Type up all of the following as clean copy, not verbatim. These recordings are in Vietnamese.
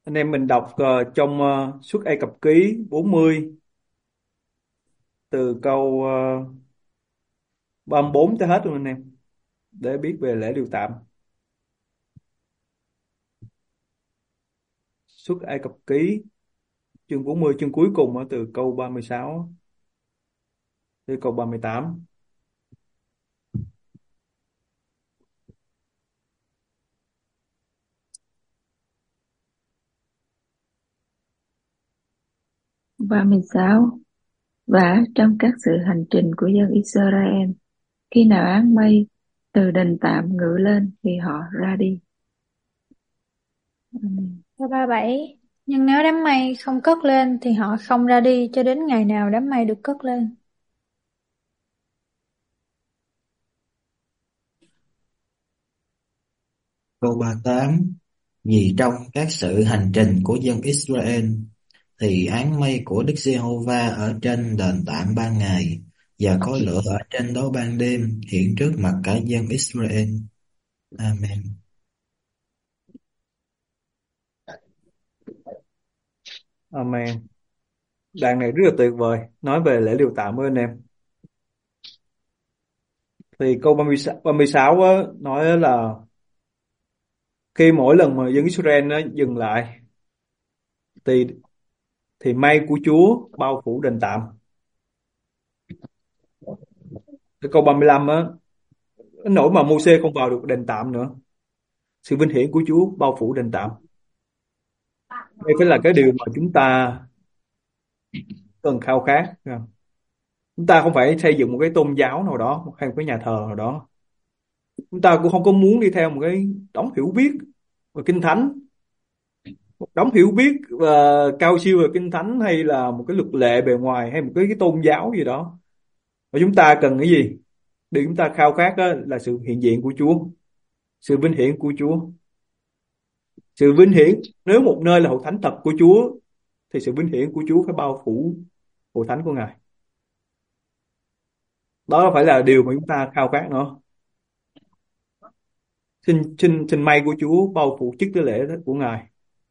Anh em mình đọc trong Xuất Ai Cập ký 40 từ câu 34 tới hết luôn anh em, để biết về lễ điều tạm. Xuất Ai Cập ký chương 40, chương cuối cùng từ câu 36 tới câu 38. Và 16. Và trong các sự hành trình của dân Israel, khi nào áng mây từ đền tạm ngự lên thì họ ra đi. Amen. Câu 37. Nhưng nếu đám mây không cất lên thì họ không ra đi cho đến ngày nào đám mây được cất lên. Câu 38. Vì trong các sự hành trình của dân Israel thì áng mây của Đức Giê-hô-va ở trên đền tạm ban ngày và khói lửa ở trên đó ban đêm hiện trước mặt cả dân Israel. Amen. Amen. Đoạn này rất là tuyệt vời, nói về lễ điều tạm với anh em. Thì câu 36 nói là khi mỗi lần mà dân Israel nó dừng lại thì mây của Chúa bao phủ đền tạm. Cái câu 35 đến nỗi mà Mô-xê không vào được đền tạm nữa, sự vinh hiển của Chúa bao phủ đền tạm. Đây phải là cái điều mà chúng ta cần khao khát. Chúng ta không phải xây dựng một cái tôn giáo nào đó hay một cái nhà thờ nào đó. Chúng ta cũng không có muốn đi theo một cái đống hiểu biết về kinh thánh, một đống hiểu biết và cao siêu về kinh thánh, hay là một cái luật lệ bề ngoài, hay một cái tôn giáo gì đó. Và chúng ta cần cái gì? Điều chúng ta khao khát đó là sự hiện diện của Chúa, sự vinh hiển của Chúa. Sự vinh hiển, nếu một nơi là hội thánh thật của Chúa thì sự vinh hiển của Chúa phải bao phủ hội thánh của Ngài. Đó phải là điều mà chúng ta khao khát nữa. Xin may của Chúa bao phủ chức tế lễ của Ngài.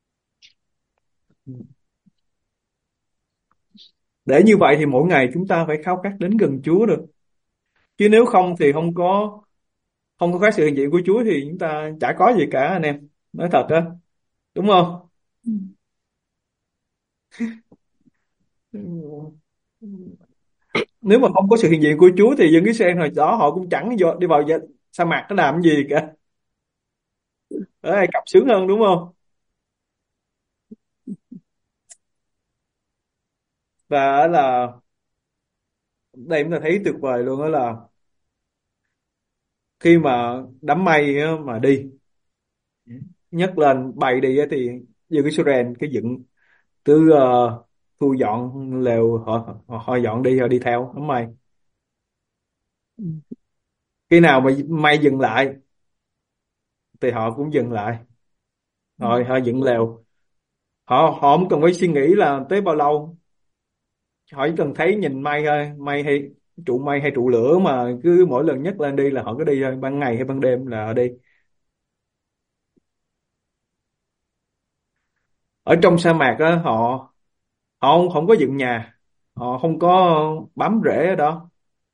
Để như vậy thì mỗi ngày chúng ta phải khao khát đến gần Chúa được. Chứ nếu không thì không có khát sự hiện diện của Chúa thì chúng ta chả có gì cả anh em. Nói thật á, đúng không? Nếu mà không có sự hiện diện của Chúa thì dân Israel hồi đó họ cũng chẳng đi vào sa mạc nó làm cái gì cả. Ở Ai Cập sướng hơn đúng không? Và là đây chúng ta thấy tuyệt vời luôn, đó là khi mà đám mây á, mà đi nhấc lên bay đi á, thì dân Israel cái dựng cứ thu dọn lều, họ dọn đi, họ đi theo đám mây. Khi nào mà mây dừng lại thì họ cũng dừng lại, họ dựng lều. Họ không cần phải suy nghĩ là tới bao lâu, họ chỉ cần thấy nhìn mây thôi, mây hay trụ lửa mà cứ mỗi lần nhấc lên đi là họ cứ đi thôi, ban ngày hay ban đêm là họ đi. Ở trong sa mạc á, họ họ không có dựng nhà, họ không có bám rễ ở đó,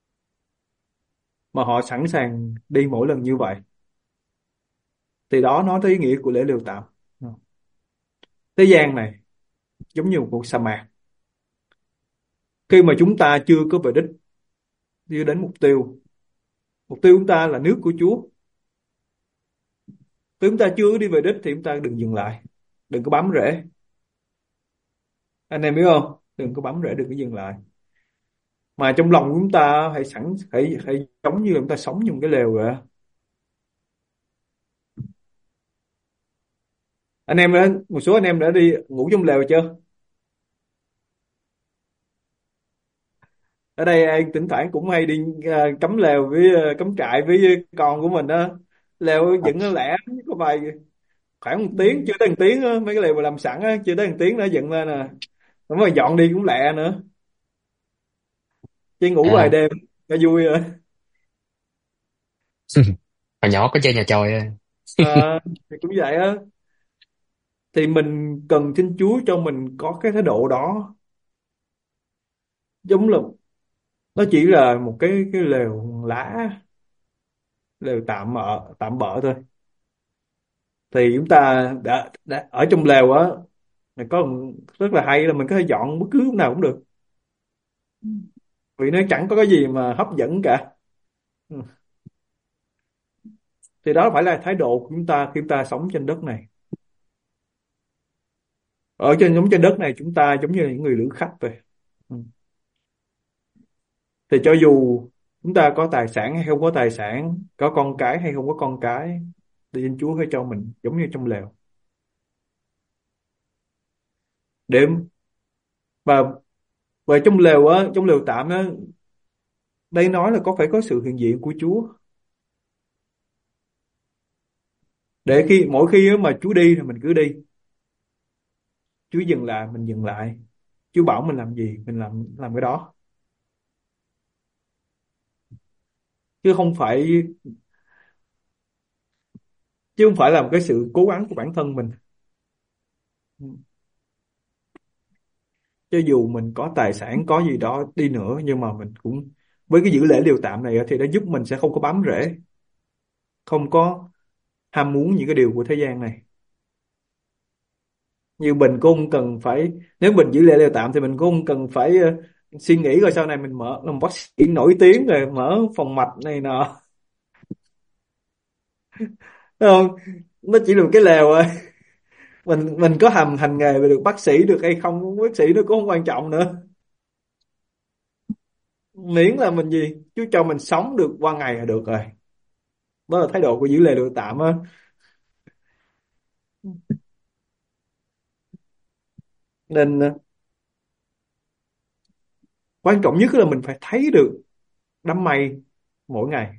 mà họ sẵn sàng đi mỗi lần như vậy. Thì đó nói tới ý nghĩa của lễ liều tạm. Thế gian này giống như một cuộc sa mạc, khi mà chúng ta chưa có về đích, chưa đến mục tiêu. Mục tiêu chúng ta là nước của Chúa. Khi chúng ta chưa đi về đích thì chúng ta đừng dừng lại, đừng có bám rễ. Anh em biết không? Đừng có bám rễ, đừng có dừng lại. Mà trong lòng chúng ta hãy giống như là chúng ta sống trong cái lều vậy. Một số anh em đã đi ngủ trong lều chưa? Ở đây anh thỉnh thoảng cũng hay đi cắm lều cắm trại với con của mình đó. Lều dựng nó lẻ, có vài khoảng một tiếng, chưa tới một tiếng á, mấy cái lều mà làm sẵn á, chưa tới một tiếng nó dựng lên nè. Đúng rồi, dọn đi cũng lẹ nữa, chỉ ngủ vài À, đêm cho vui rồi. hồi nhỏ có chơi nhà chòi. Ờ, thì cũng vậy á. thì mình cần xin Chúa cho mình có cái thái độ đó. Giống là nó chỉ là một cái lều lá, lều tạm bợ thôi. Thì chúng ta đã ở trong lều á, là có rất là hay là mình có thể dọn bất cứ lúc nào cũng được, vì nó chẳng có cái gì mà hấp dẫn cả. Ừ. Thì đó phải là thái độ của chúng ta khi chúng ta sống trên đất này. Giống trên đất này chúng ta giống như là những người lữ khách vậy. Ừ. Thì cho dù chúng ta có tài sản hay không có tài sản, có con cái hay không có con cái, thì Thiên Chúa phải cho mình giống như trong lều. Để và và trong lều á, trong lều tạm á, đây nói là phải có sự hiện diện của Chúa. Để mỗi khi á mà Chúa đi thì mình cứ đi, Chúa dừng lại mình dừng lại, Chúa bảo mình làm gì mình làm cái đó, chứ không phải là một cái sự cố gắng của bản thân mình. Cho dù mình có tài sản có gì đó đi nữa, nhưng mà mình cũng với cái giữ lễ điều tạm này á, thì nó giúp mình sẽ không có bám rễ, không có ham muốn những cái điều của thế gian này. Như mình cũng không cần phải, nếu mình giữ lễ điều tạm thì mình cũng không cần phải suy nghĩ rồi sau này mình làm bác sĩ nổi tiếng rồi mở phòng mạch này nọ. Thấy không? Nó chỉ là một cái lèo thôi. Mình có hành nghề về được bác sĩ được hay không, bác sĩ nó cũng không quan trọng nữa, miễn là mình gì Chúa cho mình sống được qua ngày là được rồi. Đó là thái độ của giữ lễ điều tạm á. Nên quan trọng nhất là mình phải thấy được đám mây mỗi ngày,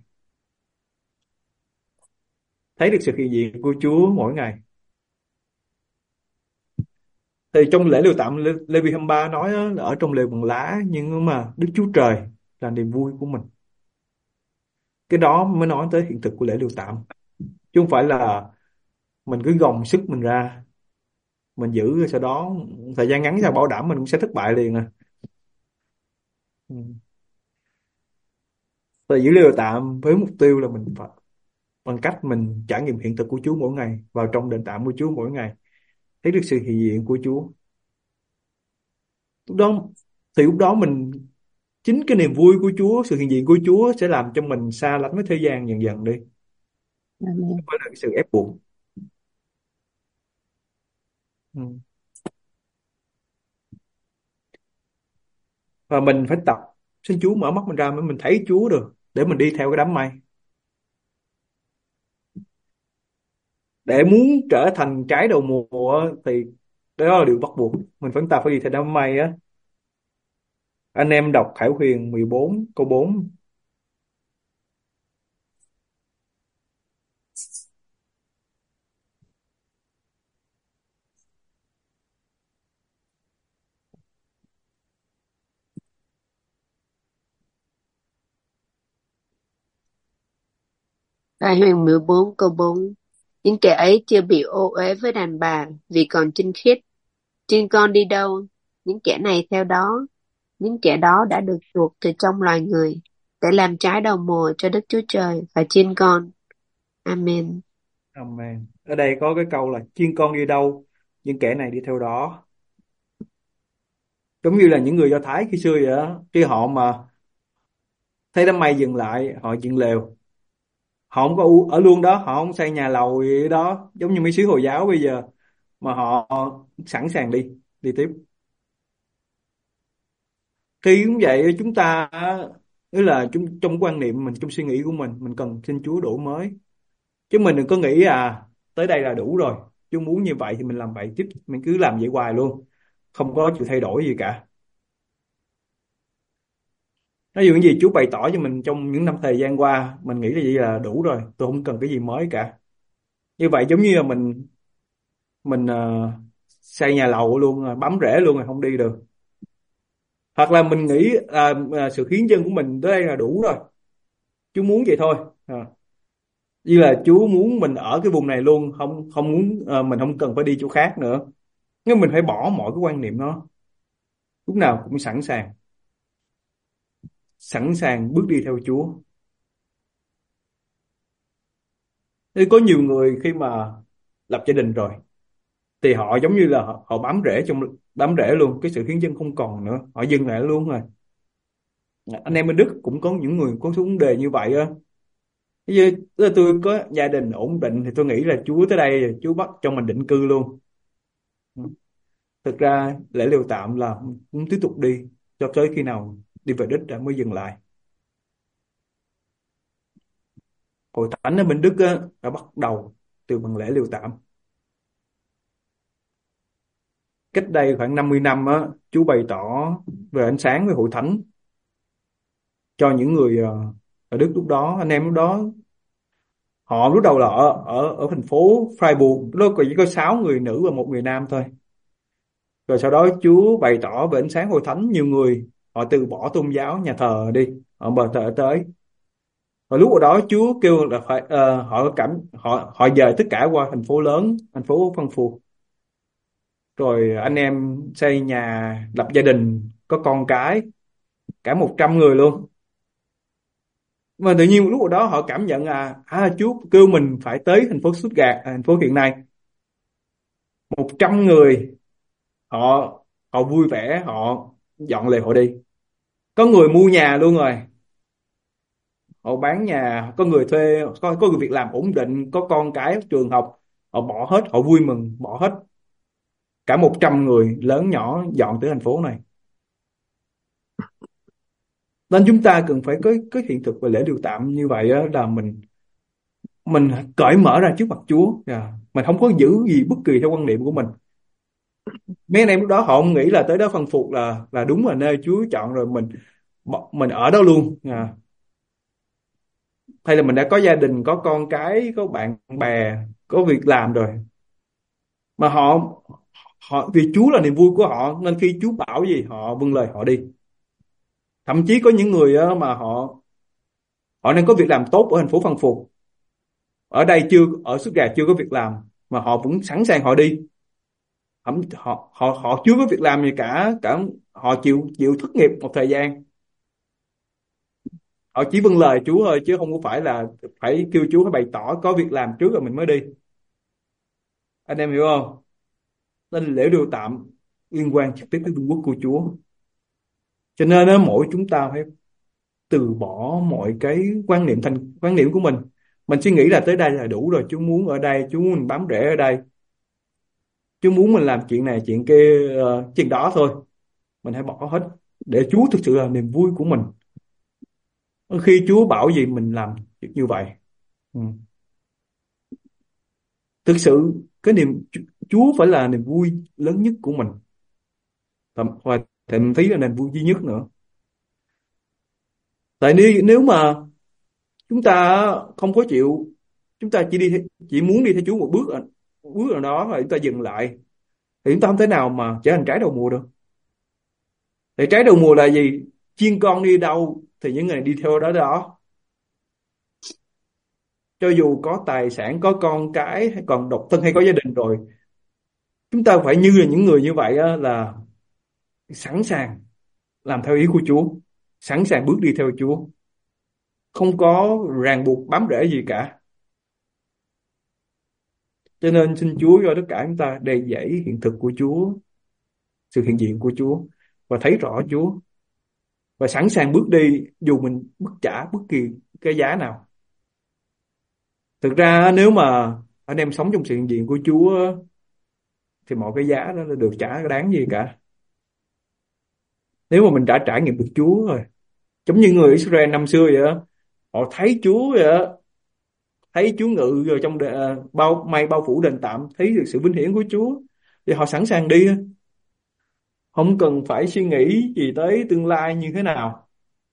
thấy được sự hiện diện của Chúa mỗi ngày. Thì trong lễ điều tạm Lê Vi 23 nói á, là ở trong lều bằng lá, nhưng mà Đức Chúa Trời là niềm vui của mình. Cái đó mới nói tới hiện thực của lễ điều tạm, chứ không phải là mình cứ gồng sức mình ra mình giữ rồi sau đó thời gian ngắn sau bảo đảm mình cũng sẽ thất bại liền à. Ừ. Thì giữ lều tạm với mục tiêu là mình phải bằng cách mình trải nghiệm hiện thực của Chúa mỗi ngày, vào trong đền tạm của Chúa mỗi ngày, thấy được sự hiện diện của Chúa. Lúc đó lúc đó chính cái niềm vui của Chúa, sự hiện diện của Chúa sẽ làm cho mình xa lánh với thế gian dần dần đi, Amen. với lại cái sự ép buộc. Ừ. Và mình phải tập xin Chúa mở mắt mình ra mới mình thấy Chúa được, để mình đi theo cái đám mây. Để muốn trở thành trái đầu mùa á, thì đó là điều bắt buộc, chúng ta phải đi theo đám mây á. Anh em đọc Khải Huyền 14 câu 4. Khải Huyền 14 câu 4. Những kẻ ấy chưa bị ô uế với đàn bà vì còn chinh khiết. Chiên con đi đâu, những kẻ này theo đó. Những kẻ đó đã được chuộc từ trong loài người để làm trái đầu mùa cho Đức Chúa Trời và chiên con. Amen. Amen. Ở đây có cái câu là chiên con đi đâu, những kẻ này đi theo đó. Giống như là những người Do Thái khi xưa vậy đó, khi họ mà thấy đám mây dừng lại họ dựng lều, họ không có ở luôn đó, họ không xây nhà lầu gì đó giống như mấy sứ Hồi giáo bây giờ, mà họ sẵn sàng đi đi tiếp. Khi cũng vậy, chúng ta nghĩa là trong quan niệm mình, trong suy nghĩ của mình cần xin Chúa đổi mới, chứ mình đừng có nghĩ tới đây là đủ rồi, Chúa muốn như vậy thì mình làm vậy tiếp, mình cứ làm vậy hoài luôn, không có chịu thay đổi gì cả. Nói dù những gì Chúa bày tỏ cho mình trong những năm thời gian qua, mình nghĩ là vậy là đủ rồi, tôi không cần cái gì mới cả. Như vậy giống như là mình xây nhà lầu luôn rồi, bấm rễ luôn rồi không đi được. Hoặc là mình nghĩ sự hiến dâng của mình tới đây là đủ rồi, Chúa muốn vậy thôi. Như là Chúa muốn mình ở cái vùng này luôn, không không muốn mình không cần phải đi chỗ khác nữa. Nhưng mình phải bỏ mọi cái quan niệm đó, lúc nào cũng sẵn sàng bước đi theo Chúa. Thế có nhiều người khi mà lập gia đình rồi thì họ giống như là họ bám rễ luôn, cái sự hiến dâng không còn nữa, họ dừng lại luôn rồi. Anh em bên Đức cũng có những người có vấn đề như vậy á. Bây giờ tức là tôi có gia đình ổn định thì tôi nghĩ là Chúa tới đây rồi, Chúa bắt cho mình định cư luôn. Thực ra lễ liều tạm là muốn tiếp tục đi cho tới khi nào đi về đích đã mới dừng lại. Hội thánh ở bên Đức á, đã bắt đầu từ bằng lễ liều tạm. Cách đây khoảng 50 năm á, Chúa bày tỏ về ánh sáng với hội thánh cho những người ở Đức lúc đó. Anh em lúc đó họ lúc đầu là ở thành phố Freiburg, lúc đó chỉ có 6 người nữ và 1 người nam thôi. Rồi sau đó Chúa bày tỏ về ánh sáng hội thánh, nhiều người họ từ bỏ tôn giáo nhà thờ đi, họ bờ thờ tới. Và lúc đó Chúa kêu là phải họ dời tất cả qua thành phố lớn, thành phố Frankfurt. Rồi anh em xây nhà, lập gia đình, có con cái, cả 100 người luôn. Mà tự nhiên lúc đó họ cảm nhận Chúa kêu mình phải tới thành phố Stuttgart, thành phố hiện nay. 100 người họ họ vui vẻ, họ dọn lề họ đi. Có người mua nhà luôn rồi, họ bán nhà, có người thuê, có người việc làm ổn định, có con cái trường học, họ bỏ hết, họ vui mừng bỏ hết. Cả 100 người lớn nhỏ dọn tới thành phố này. Nên chúng ta cần phải có cái hiện thực về lễ điều tạm như vậy á, là mình cởi mở ra trước mặt Chúa. Mình không có giữ gì bất kỳ theo quan niệm của mình. Mấy anh em lúc đó họ không nghĩ là tới đó phân phục là đúng là nơi Chúa chọn rồi, mình ở đó luôn. Hay là mình đã có gia đình, có con cái, có bạn bè, có việc làm rồi, mà họ vì Chúa là niềm vui của họ, nên khi Chúa bảo gì họ vâng lời họ đi. Thậm chí có những người á, mà họ đang có việc làm tốt ở thành phố Phan Phục, ở đây chưa, ở Stuttgart chưa có việc làm, mà họ vẫn sẵn sàng họ đi. Họ chưa có việc làm gì cả, họ chịu chịu thất nghiệp một thời gian, họ chỉ vâng lời Chúa thôi, chứ không có phải là phải kêu Chúa phải bày tỏ có việc làm trước rồi mình mới đi. Anh em hiểu không? Nên lễ điều tạm liên quan trực tiếp tới vương quốc của Chúa. Cho nên á, mỗi chúng ta phải từ bỏ mọi cái quan niệm của mình. Mình suy nghĩ là tới đây là đủ rồi, Chúa muốn ở đây, Chúa muốn mình bám rễ ở đây, Chúa muốn mình làm chuyện này chuyện kia, chuyện đó thôi. Mình hãy bỏ hết để Chúa thực sự là niềm vui của mình. Khi Chúa bảo gì mình làm việc như vậy. Ừ. Thực sự cái Chúa phải là niềm vui lớn nhất của mình, và thậm chí là niềm vui duy nhất nữa. Tại nếu mà chúng ta không có chịu, chúng ta chỉ muốn đi theo Chúa một bước nào đó rồi chúng ta dừng lại, thì chúng ta không thể nào mà trở thành trái đầu mùa được. Thì trái đầu mùa là gì? Chiên con đi đâu thì những người này đi theo đó đó. Cho dù có tài sản, có con cái, hay còn độc thân hay có gia đình rồi, chúng ta phải như là những người như vậy á, là sẵn sàng làm theo ý của Chúa, sẵn sàng bước đi theo Chúa, không có ràng buộc bám rễ gì cả. Cho nên xin Chúa cho tất cả chúng ta đầy dẫy hiện thực của Chúa, sự hiện diện của Chúa, và thấy rõ Chúa, và sẵn sàng bước đi dù mình trả bất kỳ cái giá nào. Thực ra nếu mà anh em sống trong sự hiện diện của Chúa thì mọi cái giá đó là được trả, đáng gì cả. Nếu mà mình đã trải nghiệm được Chúa rồi, giống như người Israel năm xưa vậy đó, họ thấy Chúa vậy đó, thấy Chúa ngự rồi trong mây bao phủ đền tạm, thấy được sự vinh hiển của Chúa, thì họ sẵn sàng đi, không cần phải suy nghĩ gì tới tương lai như thế nào.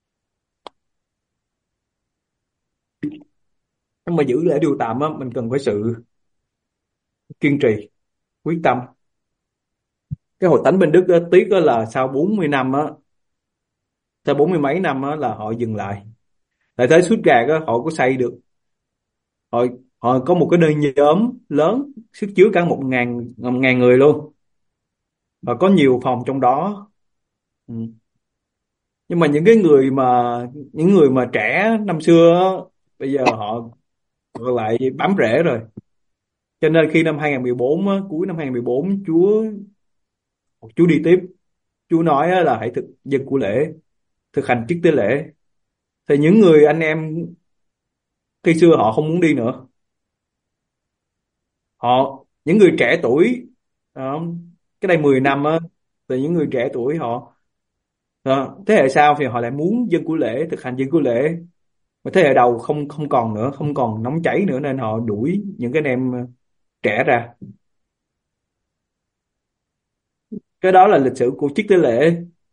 Nhưng mà giữ lễ điều tạm á, mình cần phải sự kiên trì, quyết tâm. Cái hội thánh bên Đức á, tiếc á là sau 40 năm á, sau 40 mấy năm á là họ dừng lại. Tại thế Stuttgart á, họ có xây được họ họ có một cái nơi nhóm lớn sức chứa cả 1.000 người luôn, và có nhiều phòng trong đó. Ừ. Nhưng mà những người mà trẻ năm xưa á, bây giờ họ lại bám rễ rồi. Cho nên khi năm 2014 á, cuối năm 2014, Chúa đi tiếp. Chúa nói á, là hãy dân của lễ, thực hành chức tế lễ. Thì những người anh em khi xưa họ không muốn đi nữa. Những người trẻ tuổi, ờ, cái đây 10 năm á, thì những người trẻ tuổi thế hệ sau thì họ lại muốn dân của lễ, thực hành dân của lễ. Mà thế hệ đầu không không còn nữa, không còn nóng cháy nữa, nên họ đuổi những cái anh em trẻ ra. Cái đó là lịch sử của chức tế lễ.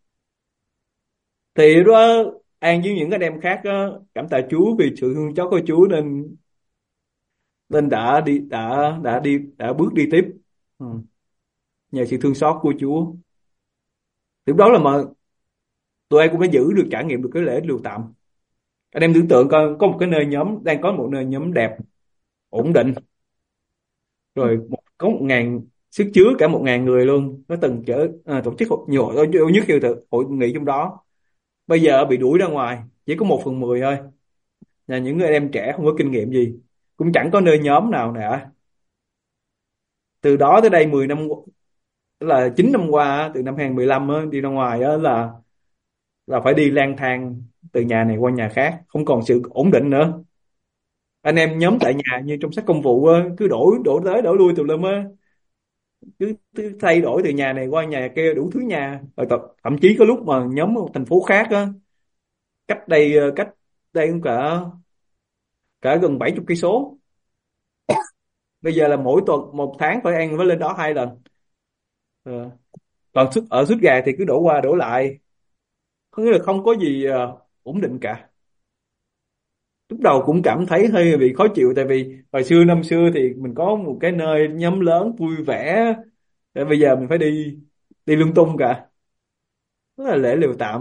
Thì lúc đó An với những anh em khác á, cảm tạ Chúa vì sự thương xót của Chúa, nên nên đã bước đi tiếp. Ừ. Nhờ sự thương xót của Chúa, lúc đó là mà tụi em cũng đã giữ được, trải nghiệm được cái lễ liều tạm. Anh em tưởng tượng coi, có một cái nơi nhóm, đang có một nơi nhóm đẹp, ổn định, rồi có 1.000 sức chứa cả 1.000 người luôn, nó từng tổ chức nhiều hội nhất hội nghị trong đó. Bây giờ bị đuổi ra ngoài, chỉ có 1/10 thôi. Là những người em trẻ không có kinh nghiệm gì, cũng chẳng có nơi nhóm nào nè. Từ đó tới đây 10 năm, tức là 9 năm qua á, từ năm 2015 á, đi ra ngoài á, là phải đi lang thang từ nhà này qua nhà khác, không còn sự ổn định nữa. Anh em nhóm tại nhà như trong sách công vụ á, cứ đổi tới đổi lui tùm lum á, cứ thay đổi từ nhà này qua nhà kia, đủ thứ nhà. Rồi thậm chí có lúc mà nhóm ở một thành phố khác á, cách đây cũng cả cả gần 70 cây số. Bây giờ là mỗi tuần, một tháng phải lên đó 2 lần. Ờ. Còn ở suốt gà thì cứ đổ qua đổ lại, có nghĩa là không có gì ổn định cả. Lúc đầu cũng cảm thấy hơi bị khó chịu, tại vì hồi xưa năm xưa thì mình có một cái nơi nhóm lớn vui vẻ, để bây giờ mình phải đi đi lung tung cả. Đó là lễ liều tạm.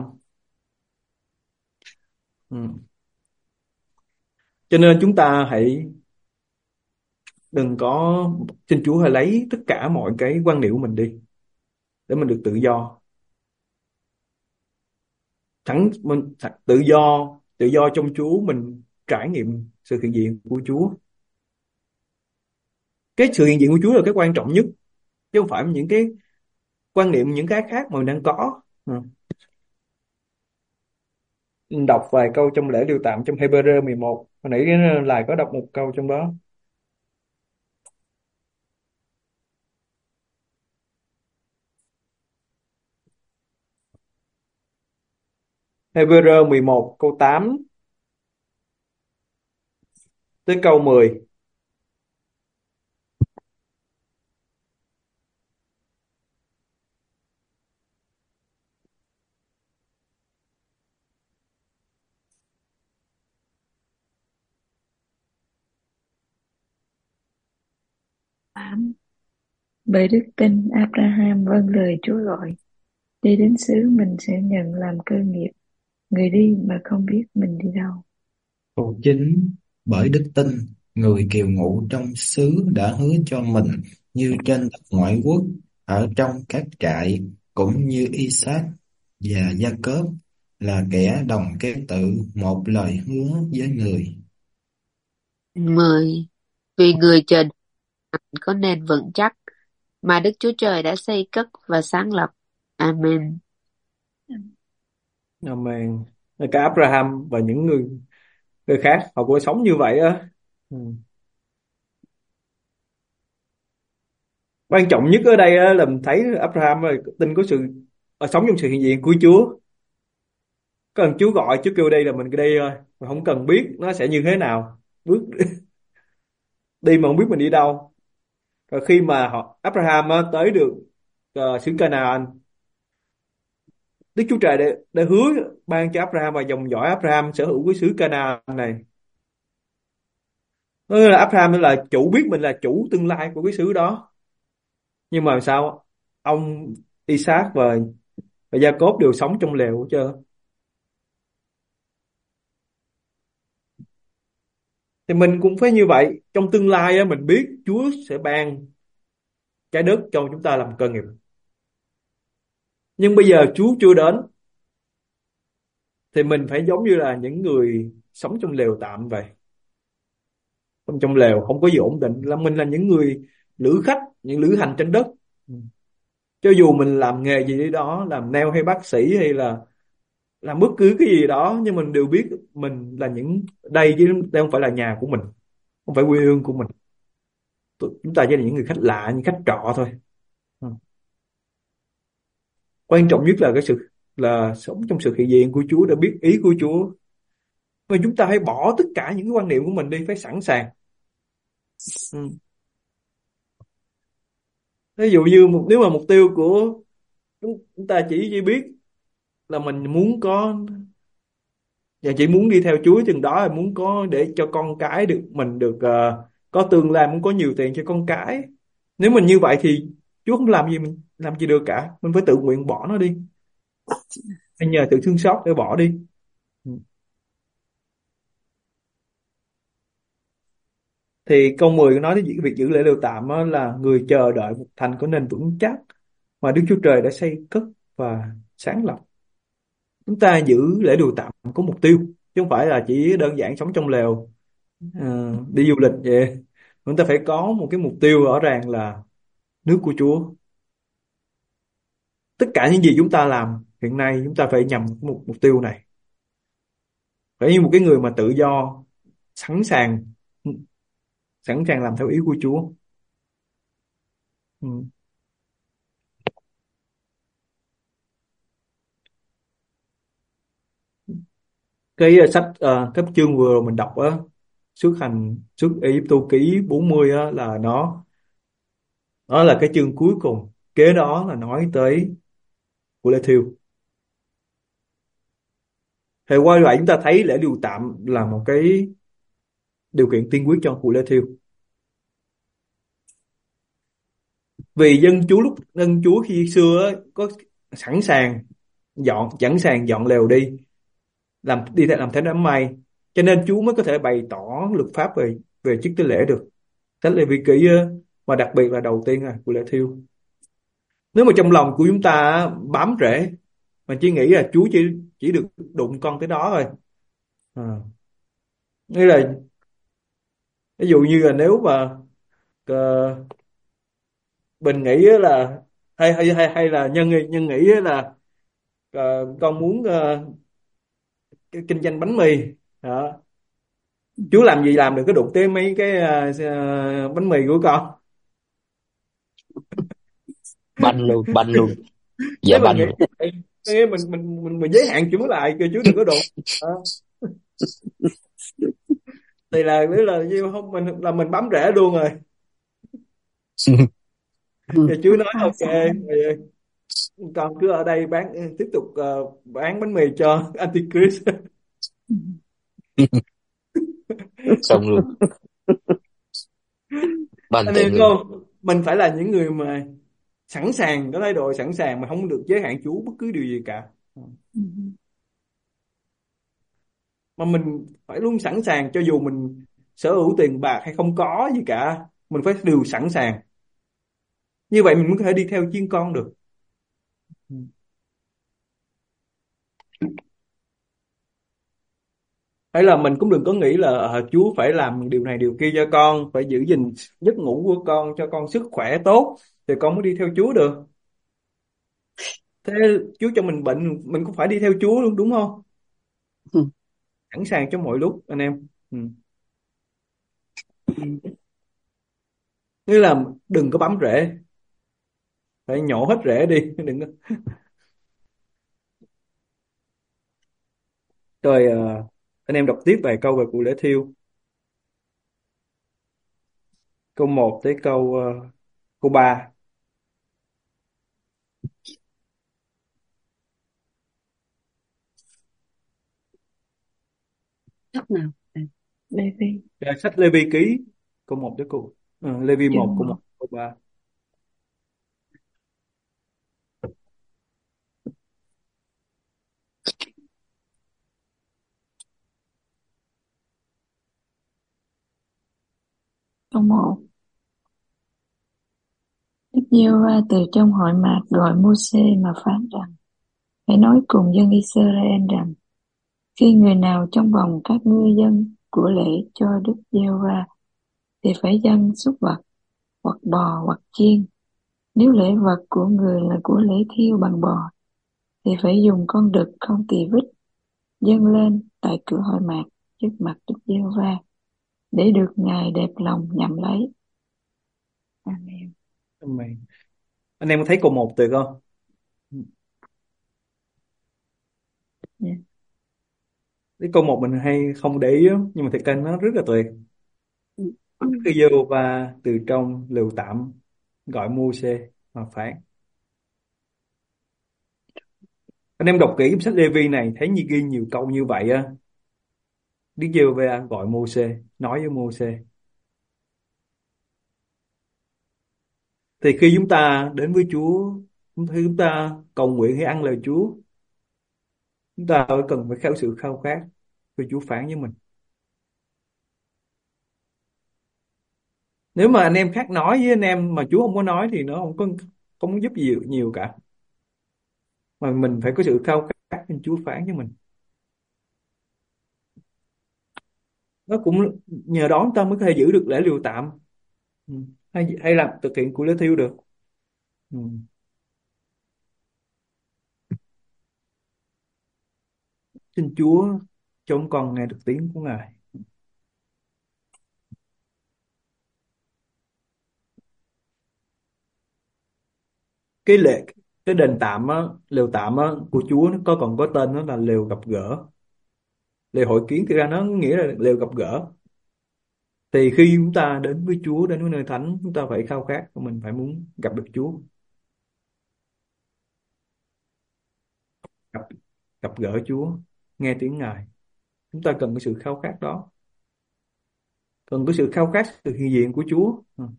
Ừ. Cho nên chúng ta đừng có xin Chúa hãy lấy tất cả mọi cái quan niệm của mình đi, để mình được tự do. Tự do trong Chúa, mình trải nghiệm sự hiện diện của Chúa. Cái sự hiện diện của Chúa là cái quan trọng nhất, chứ không phải những cái quan niệm, những cái khác mà mình đang có. Ừ. Đọc vài câu trong lễ liều tạm trong Hebrew 11. Hồi nãy lại có đọc một câu trong đó. Hebrew 11 câu 8 tới câu 10. Bởi đức tin Abraham vâng lời Chúa gọi, đi đến xứ mình sẽ nhận làm cơ nghiệp, người đi mà không biết mình đi đâu. Câu 9: Bởi đức tin, người kiều ngụ trong xứ đã hứa cho mình như trên đất ngoại quốc, ở trong các trại, cũng như Isaac và Gia-cốp, là kẻ đồng kế tự một lời hứa với người. 10. Vì người chờ đợi có nền vững chắc, mà Đức Chúa Trời đã xây cất và sáng lập. Amen. Amen. Cả Abraham và những người khác họ cũng sống như vậy á. Ừ. Quan trọng nhất ở đây á, là mình thấy Abraham tin có sống trong sự hiện diện của Chúa. Cần Chúa gọi, Chúa kêu đây là mình đi thôi, mà không cần biết nó sẽ như thế nào. Bước đi mà không biết mình đi đâu. Rồi khi mà Abraham á, tới được xứ Canaan, Đức Chúa Trời đã hứa ban cho Abraham và dòng dõi Abraham sở hữu cái xứ Canaan này. Nó là Abraham là chủ, biết mình là chủ tương lai của cái xứ đó. Nhưng mà sao ông Isaac và Gia-cốp đều sống trong lều hết trơn. Thì mình cũng phải như vậy. Trong tương lai á, mình biết Chúa sẽ ban trái đất cho chúng ta làm cơ nghiệp, nhưng bây giờ Chúa chưa đến, thì mình phải giống như là những người sống trong lều tạm vậy. Trong lều không có gì ổn định, là mình là những người lữ khách, những lữ hành trên đất. Ừ. Cho dù mình làm nghề gì đi đó, làm nail hay bác sĩ hay là làm bất cứ cái gì đó, nhưng mình đều biết mình là những đây, chứ đây không phải là nhà của mình, không phải quê hương của mình. Chúng ta chỉ là những người khách lạ, những khách trọ thôi. Ừ. Quan trọng nhất là cái sự là sống trong sự hiện diện của Chúa, để biết ý của Chúa. Và chúng ta hãy bỏ tất cả những cái quan niệm của mình đi, phải sẵn sàng. Ừ. Ví dụ như nếu mà mục tiêu của chúng ta chỉ biết là mình muốn có, và chỉ muốn đi theo Chúa chừng đó, là muốn có để cho con cái được mình được có tương lai, muốn có nhiều tiền cho con cái. Nếu mình như vậy thì Chúa không làm gì mình làm gì được cả, mình phải tự nguyện bỏ nó đi, hay nhờ tự thương xót để bỏ đi. Ừ. Thì câu 10 nói đến việc giữ lễ lều tạm á, là người chờ đợi một thành có nền vững chắc mà Đức Chúa Trời đã xây cất và sáng lập. Chúng ta giữ lễ lều tạm có mục tiêu, chứ không phải là chỉ đơn giản sống trong lều đi du lịch vậy. Chúng ta phải có một cái mục tiêu rõ ràng là nước của Chúa. Tất cả những gì chúng ta làm hiện nay, chúng ta phải nhằm một mục tiêu này. Phải như một cái người mà tự do, sẵn sàng sẵn sàng làm theo ý của Chúa. Ừ. Cái cái chương vừa rồi mình đọc á, xuất Ai Cập ký 40 á, là nó là cái chương cuối cùng. Kế đó là nói tới của lễ thiêu. Thì quay lại chúng ta thấy lễ điều tạm là một cái điều kiện tiên quyết cho của lễ thiêu. Vì dân Chúa khi xưa á, có sẵn sàng sẵn sàng dọn lều đi làm theo đám mây, cho nên Chúa mới có thể bày tỏ luật pháp về về chức tế lễ được. Sách Lê Vi ký á, mà đặc biệt là đầu tiên là của lễ thiêu. Nếu mà trong lòng của chúng ta á, bám rễ mà chỉ nghĩ là Chúa chỉ được đụng con tới đó thôi. À. Nghĩa là ví dụ như là nếu mà ờ, mình nghĩ á là hay là nhân nghĩ á là con muốn kinh doanh bánh mì đó. Chú làm gì làm được cái đụng tới mấy cái bánh mì của con. Banh luôn, dạ Nếu mình banh nghĩ luôn. vậy, nghĩa mình giới hạn chú lại kêu chú đừng có đụng đó. Thì là nếu là như không mình bấm rễ luôn rồi. Ừ. Thì chú nói Phá ok, sản. rồi con cứ ở đây tiếp tục bán bánh mì cho Antichrist. Ừ. Xong luôn, banh Anh tiệm em luôn. không, mình phải là những người mà sẵn sàng, có thái độ sẵn sàng mà không được giới hạn Chúa bất cứ điều gì cả. Ừ. Mà mình phải luôn sẵn sàng, cho dù mình sở hữu tiền bạc hay không có gì cả, mình phải đều sẵn sàng. Như vậy mình mới có thể đi theo chiên con được. Hay là mình cũng đừng có nghĩ là Chúa phải làm điều này điều kia cho con, phải giữ gìn giấc ngủ của con, cho con sức khỏe tốt thì con mới đi theo Chúa được. Thế Chúa cho mình bệnh, mình cũng phải đi theo Chúa luôn, đúng không? Ừ. Sẵn sàng cho mọi lúc anh em. Ừ. Nghĩa là đừng có bám rễ, phải nhổ hết rễ đi. Đừng có. Rồi anh em đọc tiếp vài câu về cụ lễ thiêu. Câu một tới câu 3. Lúc nào? Levi Sách Lê Vi ký câu một tới Lê Vi 1 chương câu 1 1. câu 3. Câu 1. Đức Giê-hô-va từ trong hội mạc gọi Mô-sê mà phán rằng: Hãy nói cùng dân Israel rằng, khi người nào trong vòng các ngươi dâng của lễ cho Đức Giê-hô-va thì phải dâng súc vật, hoặc bò, hoặc chiên. Nếu lễ vật của người là của lễ thiêu bằng bò, thì phải dùng con đực không tỳ vết dâng lên tại cửa hội mạc trước mặt Đức Giê-hô-va, để được Ngài đẹp lòng nhậm lấy. Amen. Amen. Anh em có thấy câu 1 tuyệt không? Yeah. Cái câu 1 mình hay không để ý lắm, nhưng mà thật ra nó rất là tuyệt. Khi Giê-hô-va từ trong lều tạm gọi Mô-sê mà phán. Anh em đọc kỹ trong sách Lê-vi này thấy như ghi nhiều câu như vậy á. Đức Giê-hô-va gọi Mô-sê, nói với Mô-sê. Thì khi chúng ta đến với Chúa, khi chúng ta cầu nguyện hay ăn lời Chúa, chúng ta cần phải có sự khao khát khi Chúa phán với mình. Nếu mà anh em khác nói với anh em mà Chúa không có nói thì nó không có giúp gì nhiều cả. Mà mình phải có sự khao khát khi Chúa phán với mình. Nó cũng nhờ đó chúng ta mới có thể giữ được lễ lều tạm. Ừ. Hay làm thực hiện của lễ thiêu được. Ừ. Xin Chúa cho chúng con nghe được tiếng của Ngài. Cái lễ cái đền tạm á, lều tạm á, của Chúa nó còn có tên, nó là lều gặp gỡ. Lều hội kiến thì ra nó nghĩa là lều gặp gỡ. Thì khi chúng ta đến với Chúa, đến với nơi thánh, chúng ta phải khao khát và mình phải muốn gặp được Chúa, gặp gặp gỡ Chúa, nghe tiếng Ngài. Chúng ta cần cái sự khao khát đó, cần cái sự khao khát sự hiện diện của Chúa.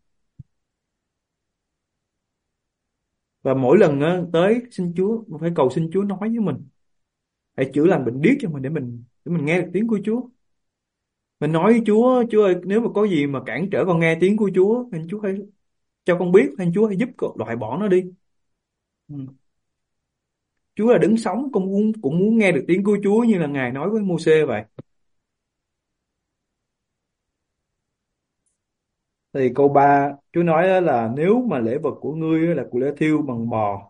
Và mỗi lần á, tới xin Chúa mình phải cầu xin Chúa nói với mình, hãy chữa lành bệnh điếc cho mình, để mình nghe được tiếng của Chúa. Mình nói với Chúa: Chúa ơi, nếu mà có gì mà cản trở con nghe tiếng của Chúa thì Chúa hãy cho con biết, hay Chúa hãy giúp con loại bỏ nó đi. Ừ. Chúa là đứng sống, cũng muốn nghe được tiếng của Chúa như là Ngài nói với Mô-sê vậy. Thì câu 3 Chúa nói đó là nếu mà lễ vật của ngươi là của lễ thiêu bằng bò,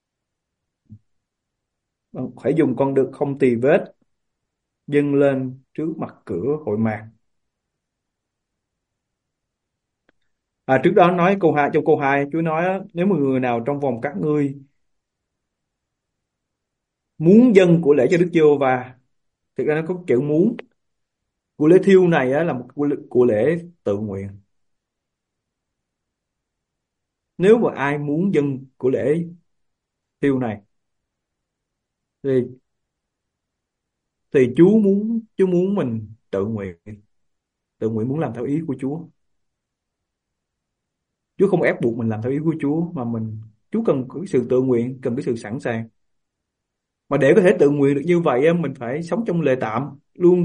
phải dùng con đực không tì vết dâng lên trước mặt cửa hội mạc. Trước đó nói câu 2, trong câu 2 Chúa nói á, nếu mà người nào trong vòng các ngươi muốn dâng của lễ cho Đức Giê-hô-va, thực ra nó có chữ muốn. Của lễ thiêu này á, là một của lễ tự nguyện. Nếu mà ai muốn dâng của lễ thiêu này thì Chúa muốn mình tự nguyện muốn làm theo ý của Chúa. Chúa không ép buộc mình làm theo ý của Chúa, mà Chúa cần có cái sự tự nguyện, cần cái sự sẵn sàng. Mà để có thể tự nguyện được như vậy mình phải sống trong lề tạm, luôn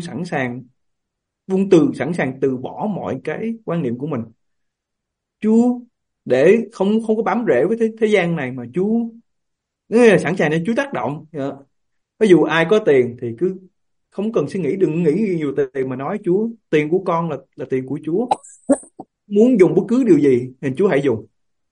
sẵn sàng từ bỏ mọi cái quan niệm của mình. Chúa để không không có bám rễ với thế gian này, mà Chúa nghĩa là sẵn sàng để Chúa tác động. Ví dụ ai có tiền thì cứ không cần suy nghĩ, đừng nghĩ nhiều tiền mà nói: Chúa, tiền của con là tiền của Chúa, muốn dùng bất cứ điều gì thì Chúa hãy dùng.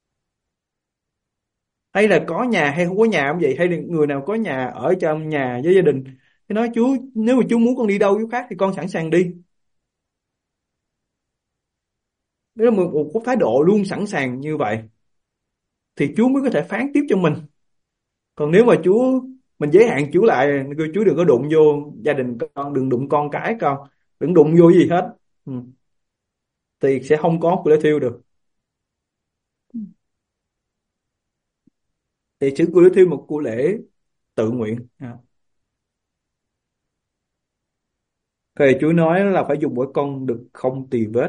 Hay là có nhà hay không có nhà cũng vậy, hay là người nào có nhà ở trong nhà với gia đình thì nói: Chúa, nếu mà Chúa muốn con đi đâu chỗ khác thì con sẵn sàng đi. Đó là một thái độ luôn sẵn sàng như vậy thì Chúa mới có thể phán tiếp cho mình. Còn nếu mà mình giới hạn Chúa lại, Chúa đừng có đụng vô gia đình con, đừng đụng con cái con, đừng đụng vô gì hết, thì sẽ không có của lễ thiêu được. Thì sự của lễ thiêu một của lễ tự nguyện. Thì Chúa nói là phải dùng mỗi con đực không tì vết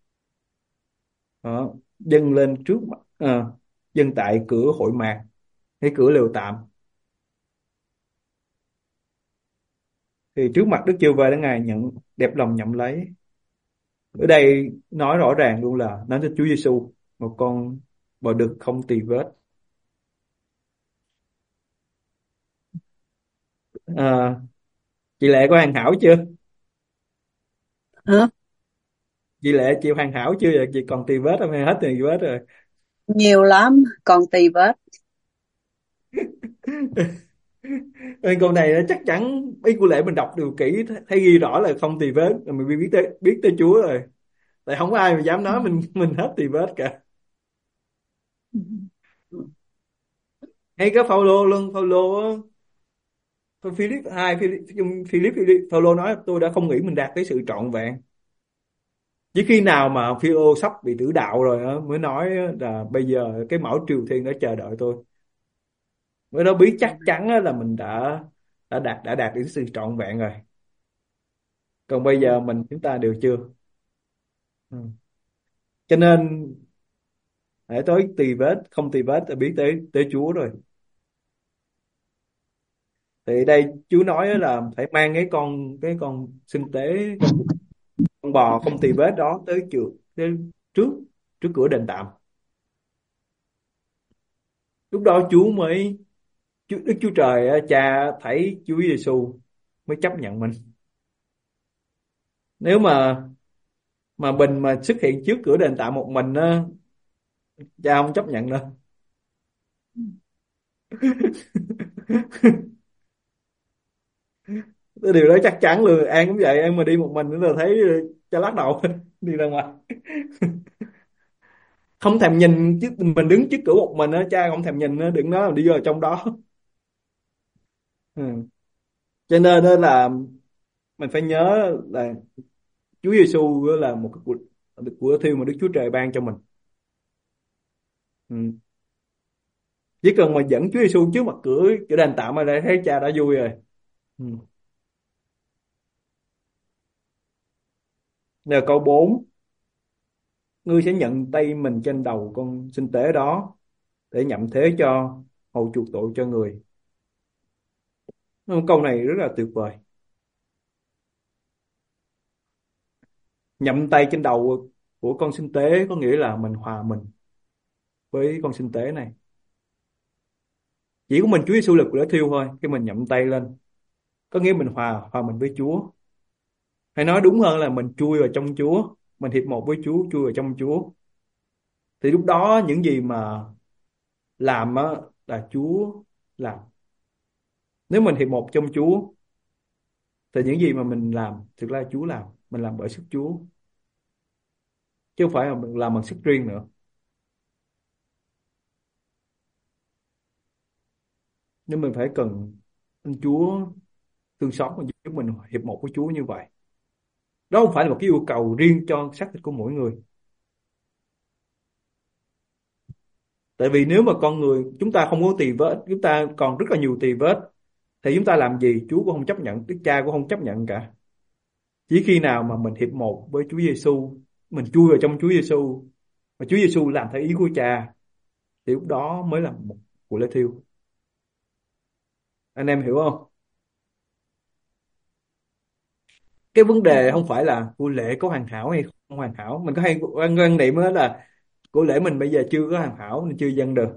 đó, dâng lên trước mặt, dâng tại cửa hội mạc hay cửa lều tạm, thì trước mặt Đức Giê-hô-va để Ngài đẹp lòng nhận lấy. Ở đây nói rõ ràng luôn là nói tới Chúa Giêsu, một con bò đực không tì vết. À, chị Lệ có hoàn hảo chưa? Hả? Chị Lệ chịu hoàn hảo chưa vậy? Chị còn tì vết không hay hết tì vết rồi? Nhiều lắm, còn tì vết. Nên câu này chắc chắn ý của Lệ mình đọc được kỹ thấy ghi rõ là không tì vết, rồi mình biết tới Chúa rồi. Tại không có ai mà dám nói mình hết tì vết cả. Hay có Phaolô luôn, Phaolô á, Philip 2 Philip Phaolô nói tôi đã không nghĩ mình đạt tới sự trọn vẹn. Chỉ khi nào mà Phêrô sắp bị tử đạo rồi á mới nói là bây giờ cái mão triều thiên đã chờ đợi tôi. Mới đó biết chắc chắn á là mình đã đạt đến sự trọn vẹn rồi. Còn bây giờ chúng ta đều chưa. Ừ. Cho nên hãy tới tì vết không tì vết là biết tới tới Chúa rồi. Thì đây Chúa nói á là phải mang cái con sinh tế, con bò không tì vết đó tới trước trước cửa đền tạm. Lúc đó Đức Chúa Trời á, Cha thấy Chúa Giêsu mới chấp nhận mình. Nếu mà Bình mà xuất hiện trước cửa đền tạm một mình á, Cha không chấp nhận đâu. Cái điều đó chắc chắn luôn. An cũng vậy, An mà đi một mình nữa là thấy Cha lắc đầu đi ra ngoài. Không thèm nhìn chứ, mình đứng trước cửa một mình á, Cha không thèm nhìn á, đừng nói là đi vào trong đó. Ừ. Cho nên đó là mình phải nhớ là Chúa Giêsu là một cái của thiêu mà Đức Chúa Trời ban cho mình. Ừ. Chỉ cần mà dẫn Chúa Giêsu trước mặt cửa cửa đền tạm mà đã thấy Cha đã vui rồi. Ừ. Giờ câu 4, ngươi sẽ nhận tay mình trên đầu con sinh tế đó để nhậm thế cho hầu chuộc tội cho người. Câu này rất là tuyệt vời. Nhậm tay trên đầu của con sinh tế có nghĩa là mình hòa mình với con sinh tế này. Chỉ có mình Chúa Giêsu là để thiêu thôi. Khi mình nhậm tay lên có nghĩa mình hòa hòa mình với Chúa. Hay nói đúng hơn là mình chui vào trong Chúa, mình hiệp một với Chúa, chui vào trong Chúa. Thì lúc đó những gì mà làm á là Chúa làm. Nếu mình hiệp một trong Chúa thì những gì mà mình làm thực ra Chúa làm, mình làm bởi sức Chúa chứ không phải là mình làm bằng sức riêng nữa. Nhưng mình phải cần anh Chúa thương xót và giúp mình hiệp một với Chúa như vậy. Đó không phải là một cái yêu cầu riêng cho xác thịt của mỗi người. Tại vì nếu mà con người chúng ta không có tì vết, chúng ta còn rất là nhiều tì vết, thì chúng ta làm gì Chúa cũng không chấp nhận, Đức Cha cũng không chấp nhận cả. Chỉ khi nào mà mình hiệp một với Chúa Giêsu, mình chui vào trong Chúa Giêsu và Chúa Giêsu làm theo ý của Cha, thì lúc đó mới là một cuộc lễ thiêu. Anh em hiểu không? Cái vấn đề không phải là của lễ có hoàn hảo hay không hoàn hảo. Mình có hay quan niệm đó là của lễ mình bây giờ chưa có hoàn hảo nên chưa dâng được.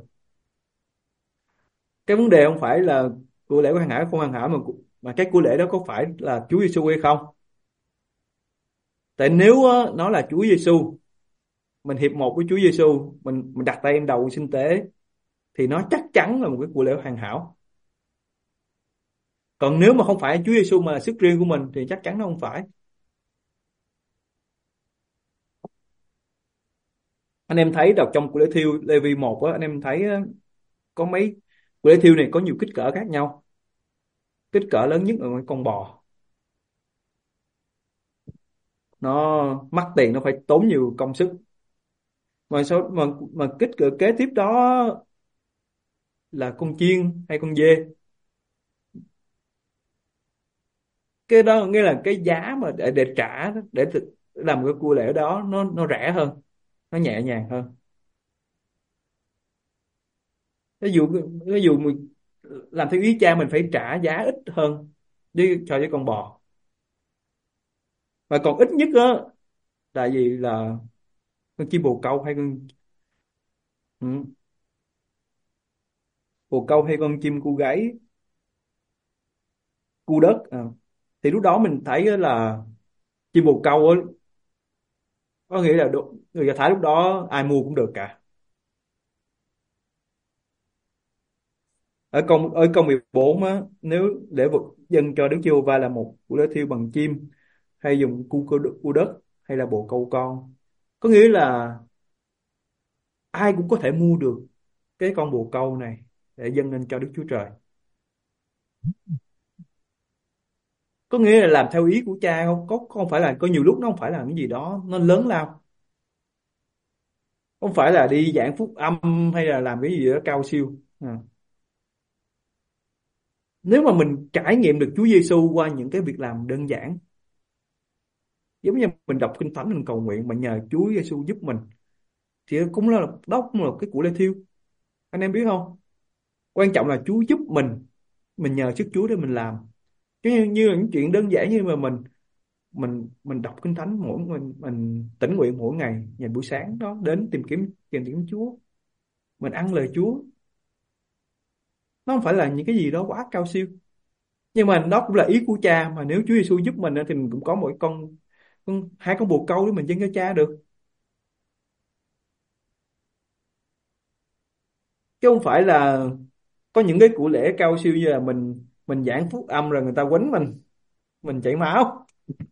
Cái vấn đề không phải là của lễ có hoàn hảo hay không hoàn hảo, mà cái của lễ đó có phải là Chúa Giêsu hay không. Tại nếu nó là Chúa Giêsu, mình hiệp một với Chúa Giêsu, mình đặt tay lên đầu sinh tế, thì nó chắc chắn là một cái của lễ hoàn hảo. Còn nếu mà không phải Chúa Giêsu mà là sức riêng của mình thì chắc chắn nó không phải. Anh em thấy đọc trong của lễ thiêu Lê-vi 1 á, anh em thấy có mấy của lễ thiêu này có nhiều kích cỡ khác nhau. Kích cỡ lớn nhất là con bò. Nó mắc tiền, nó phải tốn nhiều công sức. Mà kích cỡ kế tiếp đó là con chiên hay con dê. Cái đó nghĩa là cái giá mà để trả để làm cái cua lễ đó nó rẻ hơn, nó nhẹ nhàng hơn. Ví dụ mình làm theo ý Cha mình phải trả giá ít hơn đi so với con bò. Và còn ít nhất á Tại vì là con chim bồ câu hay ừ, bồ câu hay con chim cu gáy, cu đất thì lúc đó mình thấy á là chim bồ câu á, có nghĩa là người Do Thái lúc đó ai mua cũng được cả. Ở câu 14 á, nếu lễ vật dâng cho Đức Giê-hô-va là một củ lễ thiêu bằng chim, hay dùng cu đất, hay là bồ câu con, có nghĩa là ai cũng có thể mua được cái con bồ câu này để dâng lên cho Đức Chúa Trời. Có nghĩa là làm theo ý của cha, không phải là, có nhiều lúc nó không phải là cái gì đó nó lớn lao, không phải là đi giảng phúc âm hay là làm cái gì đó cao siêu. Nếu mà mình trải nghiệm được Chúa Giêsu qua những cái việc làm đơn giản, giống như mình đọc kinh thánh, mình cầu nguyện mà nhờ Chúa Giêsu giúp mình, thì đó cũng là cái của lễ thiêu. Anh em biết không, quan trọng là Chúa giúp mình nhờ sức Chúa để mình làm. Chứ như là những chuyện đơn giản như mà mình đọc kinh thánh mình tỉnh nguyện mỗi ngày, dành buổi sáng đó đến tìm kiếm Chúa, mình ăn lời Chúa, nó không phải là những cái gì đó quá cao siêu, nhưng mà đó cũng là ý của cha. Mà nếu Chúa Giêsu giúp mình thì mình cũng có mỗi hai con bồ câu để mình dâng cho cha được, chứ không phải là có những cái của lễ cao siêu như là mình giảng phúc âm rồi người ta quánh mình chảy máu,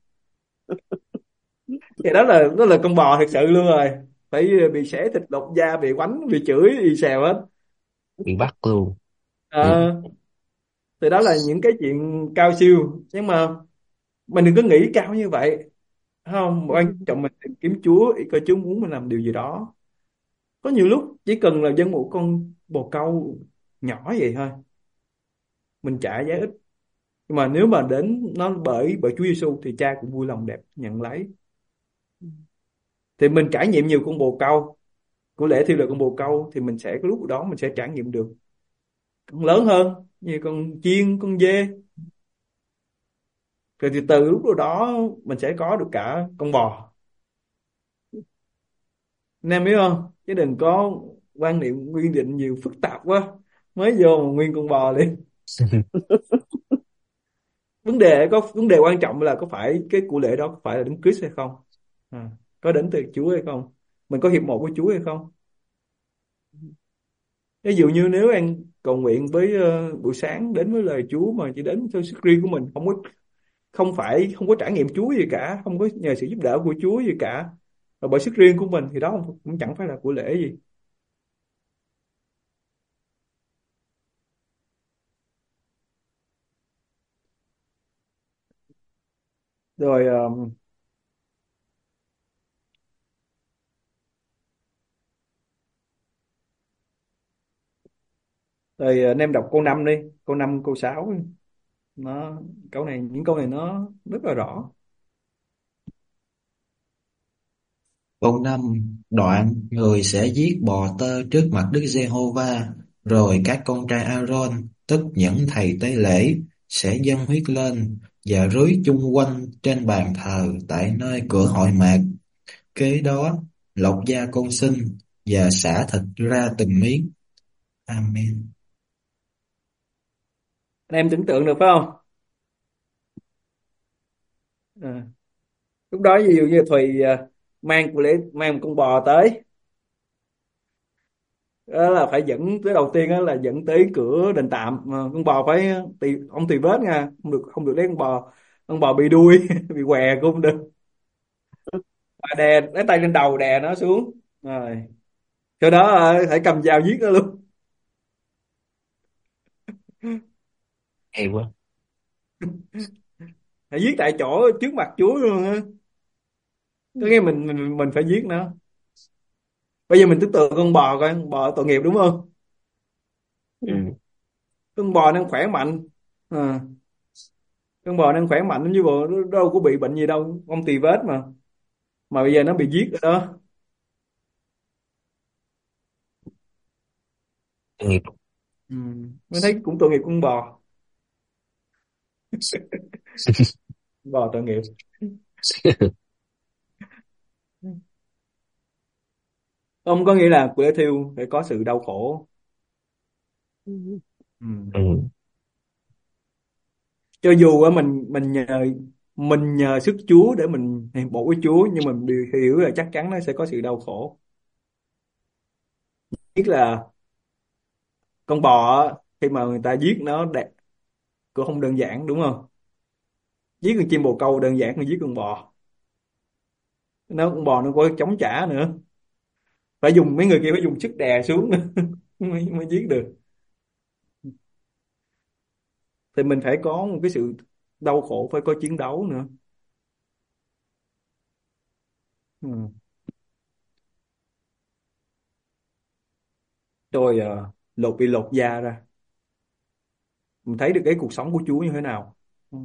thì đó là con bò thật sự luôn rồi, phải bị xẻ thịt lột da, bị quánh, bị chửi, bị xèo hết. Bị bắt luôn. Ừ. Ờ, thì đó là những cái chuyện cao siêu, nhưng mà mình đừng có nghĩ cao như vậy, không. Quan trọng mình tìm kiếm Chúa, ý coi Chúa muốn mình làm điều gì đó. Có nhiều lúc chỉ cần là dâng một con bồ câu nhỏ vậy thôi, mình trả giá ít, nhưng mà nếu mà đến nó bởi bởi Chúa Giêsu thì cha cũng vui lòng đẹp nhận lấy. Thì mình trải nghiệm nhiều con bồ câu, của lễ thiêu là con bồ câu, thì mình sẽ có lúc đó mình sẽ trải nghiệm được con lớn hơn như con chiên, con dê, rồi từ lúc đó mình sẽ có được cả con bò. Anh em biết không, chứ đừng có quan niệm quy định nhiều phức tạp quá, mới vô mà nguyên con bò liền. Vấn đề quan trọng là có phải cái của lễ đó có phải là Đấng Christ hay không, có đến từ Chúa hay không, mình có hiệp một với Chúa hay không. Ví dụ như nếu anh cầu nguyện với buổi sáng đến với lời Chúa mà chỉ đến theo sức riêng của mình, không có trải nghiệm Chúa gì cả, không có nhờ sự giúp đỡ của Chúa gì cả, mà bởi sức riêng của mình, thì đó cũng chẳng phải là của lễ gì. Rồi anh em đọc câu 5 đi, câu 5 câu 6, nó những câu này nó rất là rõ. Câu 5 đoạn: Người sẽ giết bò tơ trước mặt Đức Giê-hô-va, rồi các con trai A-rôn, tức những thầy tế lễ, sẽ dâng huyết lên và rưới chung quanh trên bàn thờ tại nơi cửa hội mạc. Kế đó lột da con sinh và xả thịt ra từng miếng. Amen. Anh em tưởng tượng được phải không? À, lúc đó ví dụ như Thùy mang một con bò tới, đó là phải dẫn tới, đầu tiên đó là dẫn tới cửa đền tạm, mà con bò phải ông tùy vết nha, không được lấy con bò bị đuôi bị què cũng không được. Và lấy tay lên đầu đè nó xuống, rồi sau đó phải cầm dao giết nó luôn. Hay quá. Phải giết tại chỗ trước mặt Chúa luôn á, có nghĩa mình phải giết nó. Bây giờ mình tưởng tượng con bò coi, con bò tội nghiệp đúng không, Ừ. con bò đang khỏe mạnh, à, con bò đang khỏe mạnh như bộ nó đâu có bị bệnh gì đâu, ông tì vết mà bây giờ nó bị giết rồi đó. Tội nghiệp. Ừ. Mới thấy cũng tội nghiệp con bò, bò tội nghiệp. Không có nghĩa là của lễ thiêu phải có sự đau khổ. Ừ. Ừ. Ừ. Cho dù á mình nhờ sức Chúa để mình hiệp một với Chúa, nhưng mình đều hiểu là chắc chắn nó sẽ có sự đau khổ. Biết là con bò á, khi mà người ta giết nó đẹp cũng không đơn giản, đúng không? Giết con chim bồ câu đơn giản hơn giết con bò. Con bò nó có chống trả nữa, phải dùng mấy người kia phải dùng sức đè xuống nữa mới giết được. Thì mình phải có một cái sự đau khổ, phải có chiến đấu nữa. Ừ. Rồi bị lột da ra, mình thấy được cái cuộc sống của Chúa như thế nào. Ừ.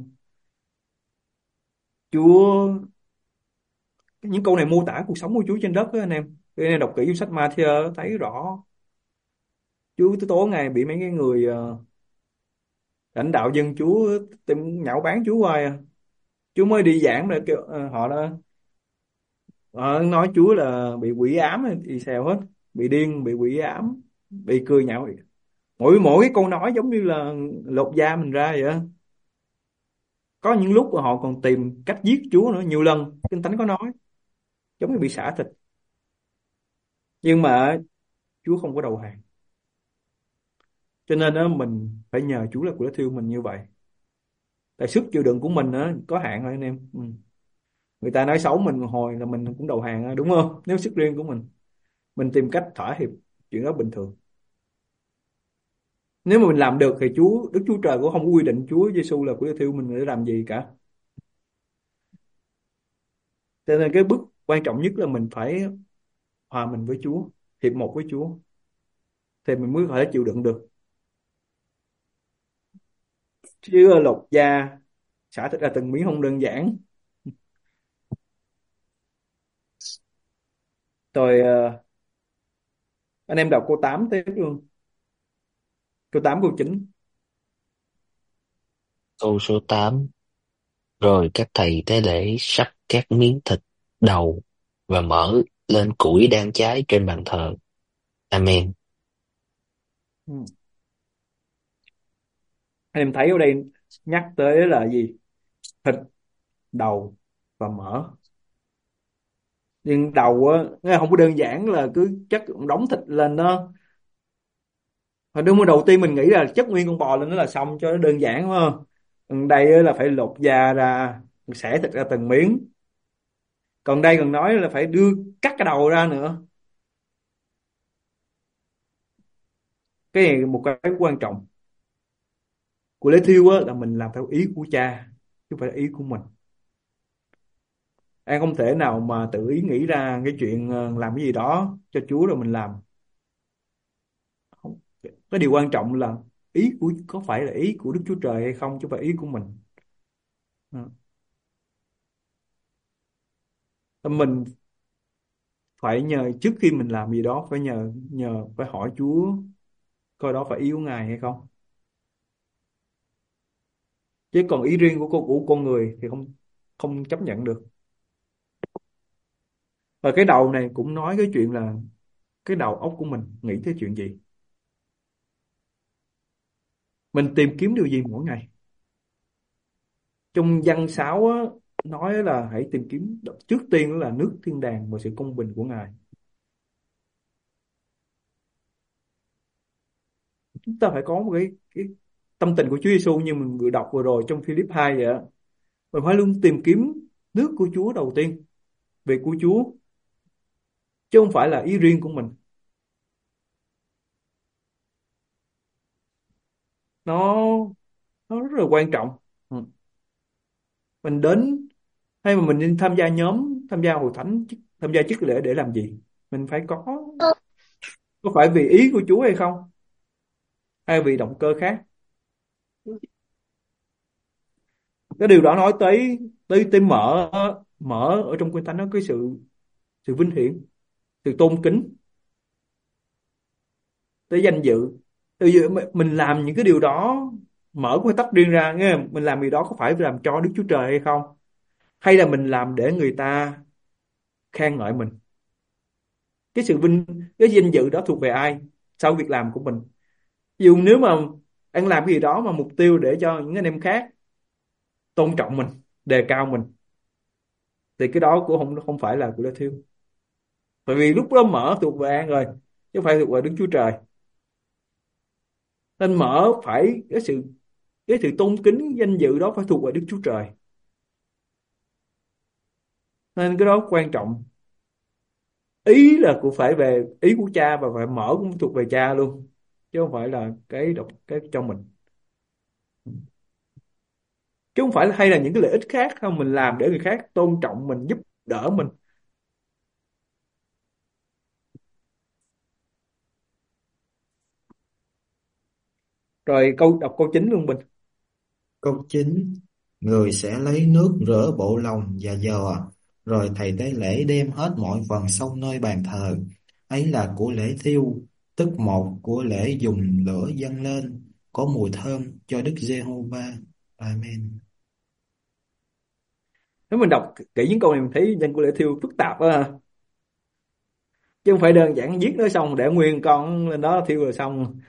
Chúa, những câu này mô tả cuộc sống của Chúa trên đất đó anh em. Khi anh em đọc kỹ trong sách Ma-thi-ơ thấy rõ Chúa tối ngày bị mấy cái người lãnh đạo dân Chúa tìm nhạo báng Chúa hoài à. Chúa mới đi giảng rồi kêu họ đó nói Chúa là bị quỷ ám thì sao hết, bị điên, bị quỷ ám, bị cười nhạo. Mỗi cái câu nói giống như là lột da mình ra vậy á. Có những lúc mà họ còn tìm cách giết Chúa nữa, nhiều lần Kinh Thánh có nói giống như bị xả thịt, nhưng mà Chúa không có đầu hàng. Cho nên đó mình phải nhờ Chúa là của đã thương mình như vậy. Tại sức chịu đựng của mình á có hạn thôi anh em. Ừ. Người ta nói xấu mình một hồi là mình cũng đầu hàng á, đúng không? Nếu sức riêng của mình tìm cách thỏa hiệp, chuyện đó bình thường. Nếu mà mình làm được thì Đức Chúa Trời cũng không có quy định Chúa Giêsu là của đã thương mình để làm gì cả. Cho nên cái bước quan trọng nhất là mình phải hòa mình với Chúa, hiệp một với Chúa, thì mình mới có thể chịu đựng được. Chứ lột da xả thịt ra từng miếng không đơn giản. Rồi anh em đọc câu 8 tiếp luôn, câu 8 câu 9. Câu số 8. Rồi các thầy tế lễ xắt các miếng thịt, đầu và mỡ lên củi đang cháy trên bàn thờ. Amen. Ừ. Anh em thấy ở đây nhắc tới là gì? Thịt, đầu và mỡ. Nhưng đầu á nó không có đơn giản là cứ chất một đống thịt lên đó. Hồi đúng, đầu tiên mình nghĩ là chất nguyên con bò lên nó là xong cho nó đơn giản, đúng không? Còn đây á là phải lột da ra, xẻ thịt ra từng miếng. Còn đây còn nói là phải cắt cái đầu ra nữa. Cái này một cái quan trọng của lễ thiêu á là mình làm theo ý của cha chứ không phải là ý của mình. Em không thể nào mà tự ý nghĩ ra cái chuyện làm cái gì đó cho Chúa rồi mình làm. Không. Cái điều quan trọng là có phải là ý của Đức Chúa Trời hay không chứ không phải ý của mình. Ừ. Mình phải nhờ, trước khi mình làm gì đó phải nhờ phải hỏi Chúa coi đó phải ý của Ngài hay không. Chứ còn ý riêng của con người thì không không chấp nhận được. Và cái đầu này cũng nói cái chuyện là cái đầu óc của mình nghĩ tới chuyện gì, mình tìm kiếm điều gì mỗi ngày. Trong văn 6 á, nói là hãy tìm kiếm trước tiên đó là nước thiên đàng và sự công bình của Ngài. Chúng ta phải có một cái tâm tình của Chúa Giêsu như mình vừa đọc vừa rồi trong Philip 2 vậy á. Mình phải luôn tìm kiếm nước của Chúa đầu tiên, việc của Chúa, chứ không phải là ý riêng của mình. Nó nó rất là quan trọng. Ừ. Mình đến hay mà mình nên tham gia nhóm, tham gia hội thánh, tham gia chức lễ để làm gì? Mình phải có phải vì ý của Chúa hay không, hay vì động cơ khác? Cái điều đó nói tới tới tới mở mở ở trong Kinh Thánh, nó cái sự sự vinh hiển, sự tôn kính, tới danh dự. Từ giờ mình làm những cái điều đó, mở cái tách riêng ra nghe, mình làm điều đó có phải làm cho Đức Chúa Trời hay không, hay là mình làm để người ta khen ngợi mình? Cái sự cái danh dự đó thuộc về ai sau việc làm của mình? Ví dụ nếu mà anh làm cái gì đó mà mục tiêu để cho những anh em khác tôn trọng mình, đề cao mình, thì cái đó cũng không không phải là của Lê Thiêu. Bởi vì lúc đó mở thuộc về An rồi, chứ không phải thuộc về Đức Chúa Trời. Nên mở phải cái sự tôn kính danh dự đó phải thuộc về Đức Chúa Trời. Nên cái đó quan trọng. Ý là cũng phải về ý của cha, và phải mở cũng thuộc về cha luôn, chứ không phải là cái cho mình. Chứ không phải là, hay là những cái lợi ích khác không, mình làm để người khác tôn trọng mình, giúp đỡ mình. Rồi đọc câu chính luôn Bình. Câu 9: Người sẽ lấy nước rửa bộ lòng và giò, rồi thầy tế lễ đem hết mọi phần xông nơi bàn thờ. Ấy là của lễ thiêu, tức một của lễ dùng lửa dâng lên, có mùi thơm cho Đức Giê-hô-va. Amen. Nếu mình đọc kỹ những câu này mình thấy dân của lễ thiêu phức tạp á ha. Chứ không phải đơn giản giết nó xong để nguyên con lên đó thiêu rồi xong.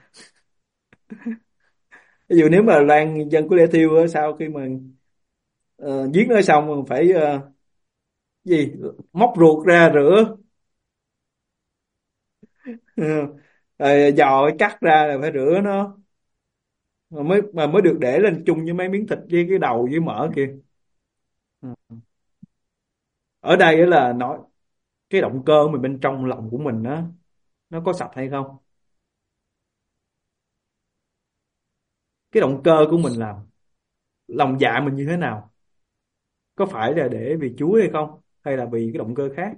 Ví dụ nếu mà Loan dân của lễ thiêu á, sau khi mà giết nó xong mình phải gì móc ruột ra rửa. Ừ. Rồi giò cắt ra là phải rửa nó, mà mới được để lên chung với mấy miếng thịt với cái đầu với mỡ kia. Ừ. Ở đây á là nói cái động cơ của mình bên trong lòng của mình á, nó có sạch hay không. Cái động cơ của mình làm, lòng dạ mình như thế nào, có phải là để vì Chúa hay không, hay là vì cái động cơ khác.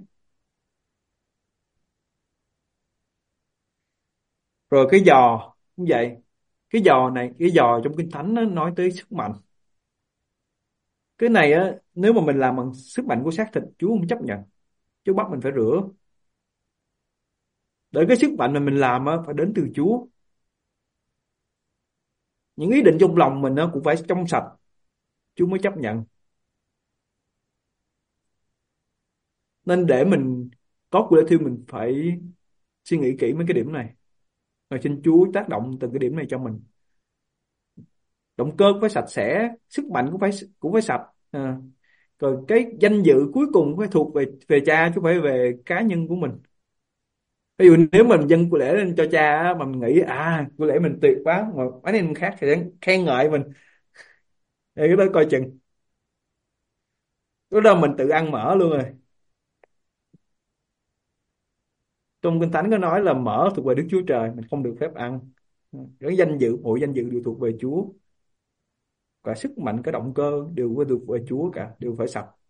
Rồi cái giò cũng vậy. Cái giò này, cái giò trong Kinh Thánh nó nói tới sức mạnh. Cái này á, nếu mà mình làm bằng sức mạnh của xác thịt, Chúa không chấp nhận. Chúa bắt mình phải rửa. Để cái sức mạnh mà mình làm á phải đến từ Chúa. Những ý định trong lòng mình á cũng phải trong sạch, Chúa mới chấp nhận. Nên để mình có của lễ thiêu, mình phải suy nghĩ kỹ mấy cái điểm này, rồi xin Chúa tác động từng cái điểm này cho mình. Động cơ cũng phải sạch sẽ, sức mạnh cũng phải sạch. À, rồi cái danh dự cuối cùng phải thuộc về về cha, chứ không phải về cá nhân của mình. Ví dụ nếu mình dâng của lễ lên cho cha á, mà mình nghĩ của lễ mình tuyệt quá, mà mấy anh em khác thì khen ngợi mình, thì cái đó coi chừng, lúc đó mình tự ăn mỡ luôn rồi. Trong Kinh Thánh có nói là mỡ thuộc về Đức Chúa Trời, mình không được phép ăn. Cái danh dự, mọi danh dự đều thuộc về Chúa, cả sức mạnh, cả động cơ đều phải thuộc về Chúa cả, đều phải sạch.